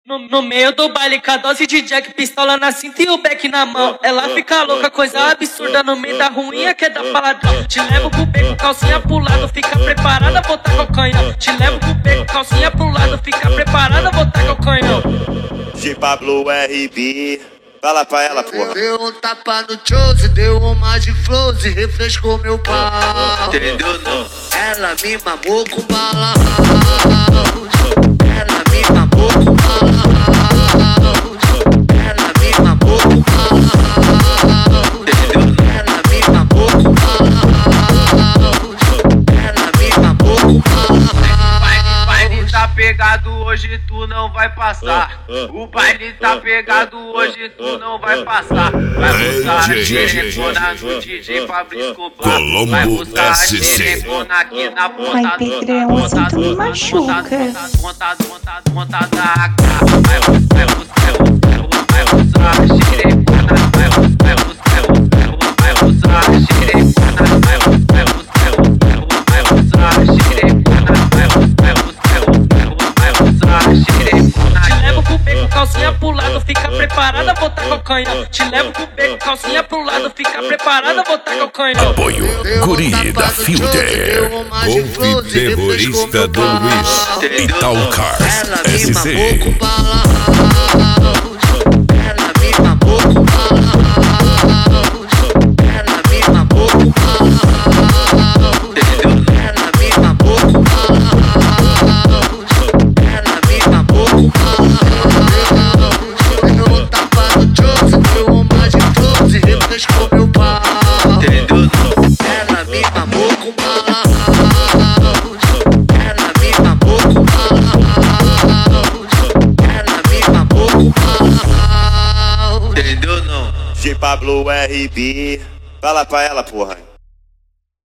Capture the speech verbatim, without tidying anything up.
No, no meio do baile, com a dose de Jack, pistola na cinta e o beck na mão. Ela fica louca, coisa absurda no meio da ruinha que é da paladão. Te levo pro beco, calcinha pro lado, fica preparada, botar com o canhão. Te levo pro beco, calcinha pro lado, fica preparada, botar com o canhão. J Pablo R B, fala pra ela, porra. Deu um tapa no Chose, deu uma de Flose, refrescou meu pau. Entendeu não? Ela me mamou com bala house. Ela me mamou com bala house. Ela me mamou com bala house. Ela me mamou com bala house. Ela me mamou com bala house. O baile tá pegado, hoje tu não vai passar. O baile tá pegado, hoje tu não vai passar. Vai buscar a xerecona no D J Pablo Escobar. Vai buscar a xerecona aqui na ponta Ai, Pedrão, assim tu me machuca. Ponta, ponta, ponta da A K. Vai buscar, vai buscar a xerecona. Vai buscar, vai buscar a xerecona. Vai buscar, vai buscar a xerecona. Vai buscar a xerecona. Te levo pro beco, calcinha pro lado, fica preparada, botar com o canhão. Te levo pro beco, calcinha pro lado, fica preparada, botar com o canhão. Apoio Guri da Fielder, golpe terrorista do Luiz, Vital Cars Ela me S C. mamou com bala house. Ela me mamou com bala house. Ela me mamou com bala house. Ela me mamou com bala house. Ela me mamou com bala house. Deu um tapa no Chose, deu uma de Flose, refrescou meu pau. Ela me mamou com bala house. Ela me mamou com bala house. Ela me mamou com bala house. Entendeu não? J Pablo R B, fala pra ela, porra.